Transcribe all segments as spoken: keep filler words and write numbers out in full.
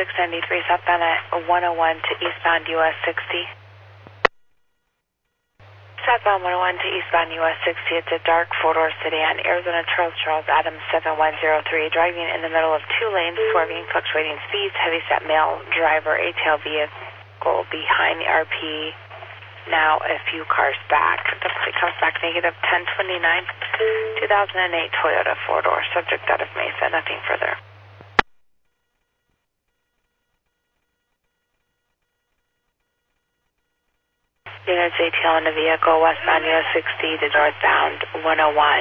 six ninety-three southbound at one oh one to eastbound U S sixty. Southbound one oh one to eastbound U S sixty. It's a dark four-door sedan, Arizona Charles Charles Adams seven one zero three, driving in the middle of two lanes, swerving, fluctuating speeds, heavy-set male driver, A-tail vehicle behind the R P. Now a few cars back. The plate comes back negative ten twenty-nine, two thousand eight Toyota four-door, subject out of Mesa, nothing further. Units A T L in the vehicle, westbound U S sixty to northbound one oh one.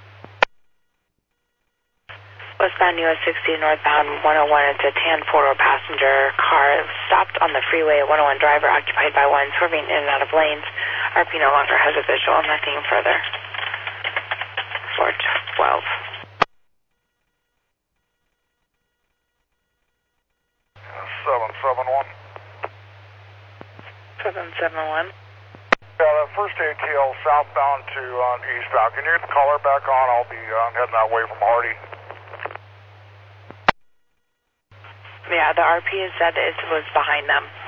Westbound U S sixty northbound one oh one, it's a tan four-door passenger car stopped on the freeway. one oh one driver occupied by one, swerving in and out of lanes. R P no longer has a visual, nothing further. four twelve. seven seven one. seven seven one. Yeah, that first A T L southbound to uh, eastbound. Can you get the color back on? I'll be uh, heading that way from Hardy. Yeah, the R P said it was behind them.